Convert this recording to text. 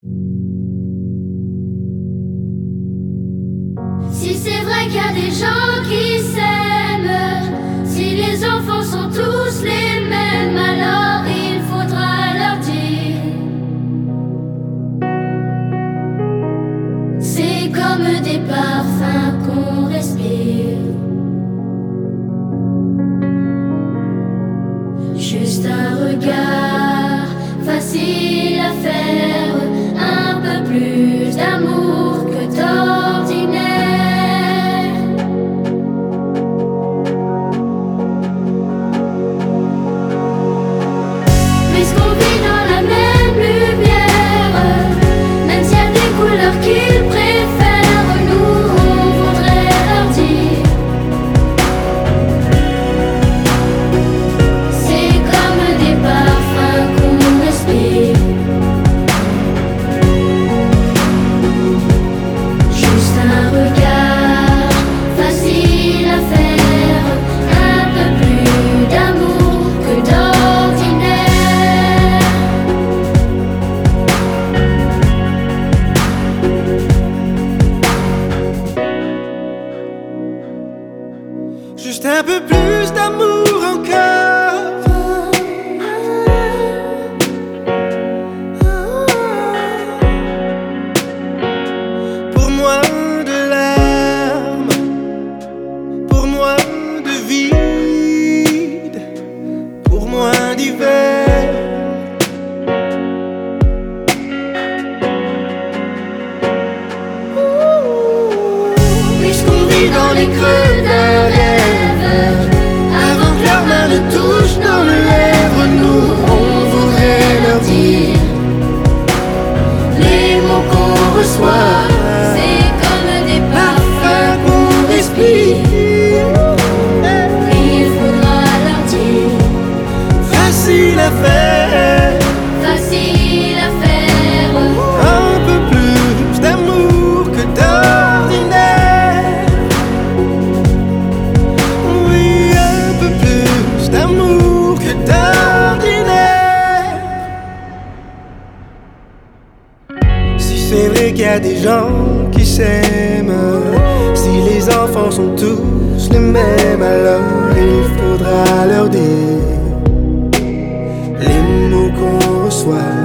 Si c'est vrai qu'il y a des gens qui s'aiment, si les enfants sont tous les mêmes, alors il faudra leur dire. C'est comme des parfums qu'on respire. Juste un regard, facile à faire, un peu plus d'amour que d'ordinaire. Puisqu'on vit dans la même lumière, même s'il y a des couleurs qu'ils préfèrent, nous on voudrait leur dire. C'est comme des parfums qu'on respire. Juste un regard, facile à faire, un peu plus d'amour que d'ordinaire. Juste un peu plus d'amour encore. Pour moins de larmes, pour moins de vide, pour moins d'hiver. Puisqu'on vit dans les creux d'un rêve, avant que leurs mains ne touchent nos lèvres, nous on voudrait leur dire les mots qu'on reçoit. C'est comme des parfums qu'on respire. Il faudra leur dire, Facile à faire, facile à faire. un peu plus d'amour que d'ordinaire. Oui, un peu plus d'amour que d'ordinaire. Si c'est vrai qu'il y a des gens qui s'aiment, si les enfants sont tous les mêmes, alors il faudra leur dire les mots qu'on reçoit.